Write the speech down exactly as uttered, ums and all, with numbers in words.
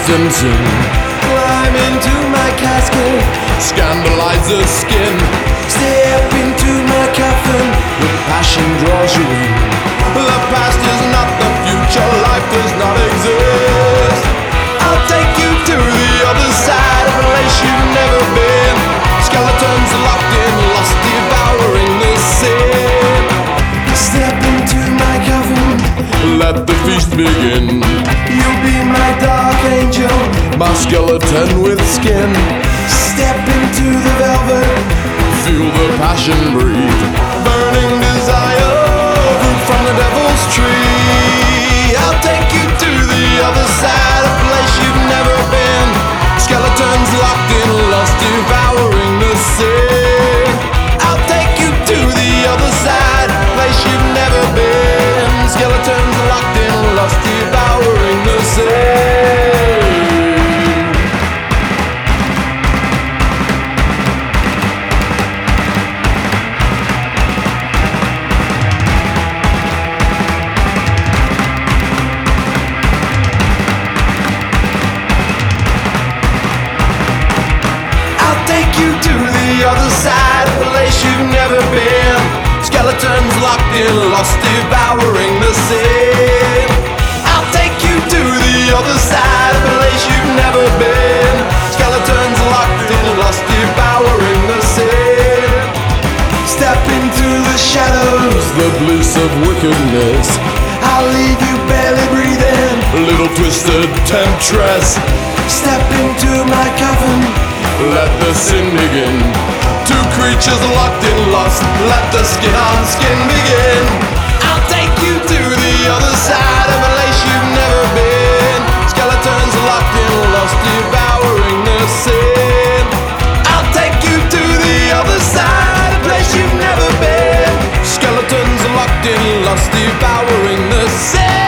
distancing. Climb into my casket, Scandalize the skin. step into my coffin. With passion draws you in. The past is not the future. Life does not exist. I'll take you to the other side, a place you've never been. Skeletons locked in, lust devouring the sin. Step into my coffin, Let the feast begin. you'll be my dark angel. My skeleton with skin. Step into the velvet, Feel the passion breathe. Burning desire, fruit from the devil's tree. I'll take you to the other side, a place you've never been. Skeletons locked in, lust devouring the sin. I'll take you to the other side, a place you've never been. Skeletons locked in, lust devouring the sin. I'll take you to the other side, a place you've never been. Skeletons locked in, lust devouring the sin. I'll take you to the other side, a place you've never been. Skeletons locked in, lust devouring the sin. Step into the shadows, The bliss of wickedness. I'll leave you barely breathing. Little twisted temptress. Step into my coffin, Let the sin begin. Two creatures locked in lust. Let the skin on skin begin. I'll take you to the other side, a place you've never been. Skeletons locked in lust, devouring the sin. I'll take you to the other side, a place you've never been. Skeletons locked in lust, devouring the sin.